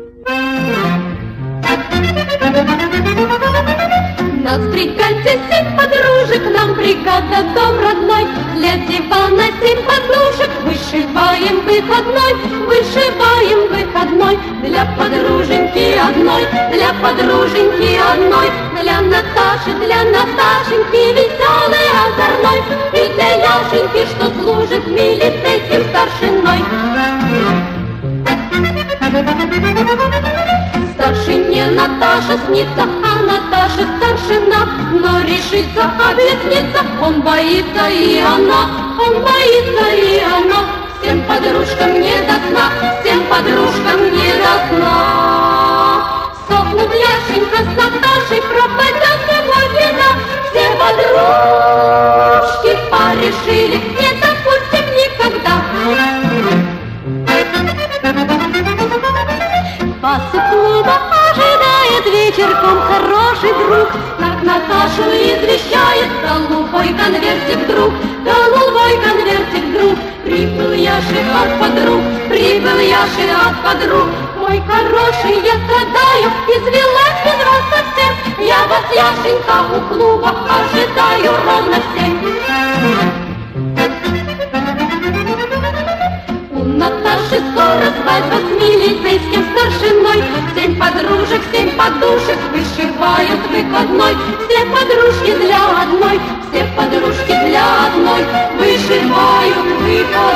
Нас в бригаде 7 подружек, нам бригада дом родной. Для дивана 7 подушек, вышиваем выходной, вышиваем выходной. Для подруженьки одной, для подруженьки одной, для Наташеньки веселой озорной. И для Яшеньки, что служит в милицейским старшиной. Старшине Наташа снится, а Наташа старшина, но решится объясниться, он боится и она, он боится и она. Всем подружкам не до сна, всем подружкам не до сна. Сохнут Яшенька с Наташей, пропадет его вина. Все подружки порешили, не допустим никогда. Вас у клуба ожидает вечерком хороший друг. Так Наташу извещает голубой конвертик друг, голубой конвертик друг. Прибыл Яши от подруг, прибыл Яши от подруг. Мой хороший, я страдаю, извелась без вас совсем. Я вас, Яшенька, у клуба ожидаю ровно в 7. У Наташи скоро свадьба с милицейским старшиной. 7 подружек, 7 подушек вышивают выходной. Все подружки для одной, все подружки для одной вышивают выходной.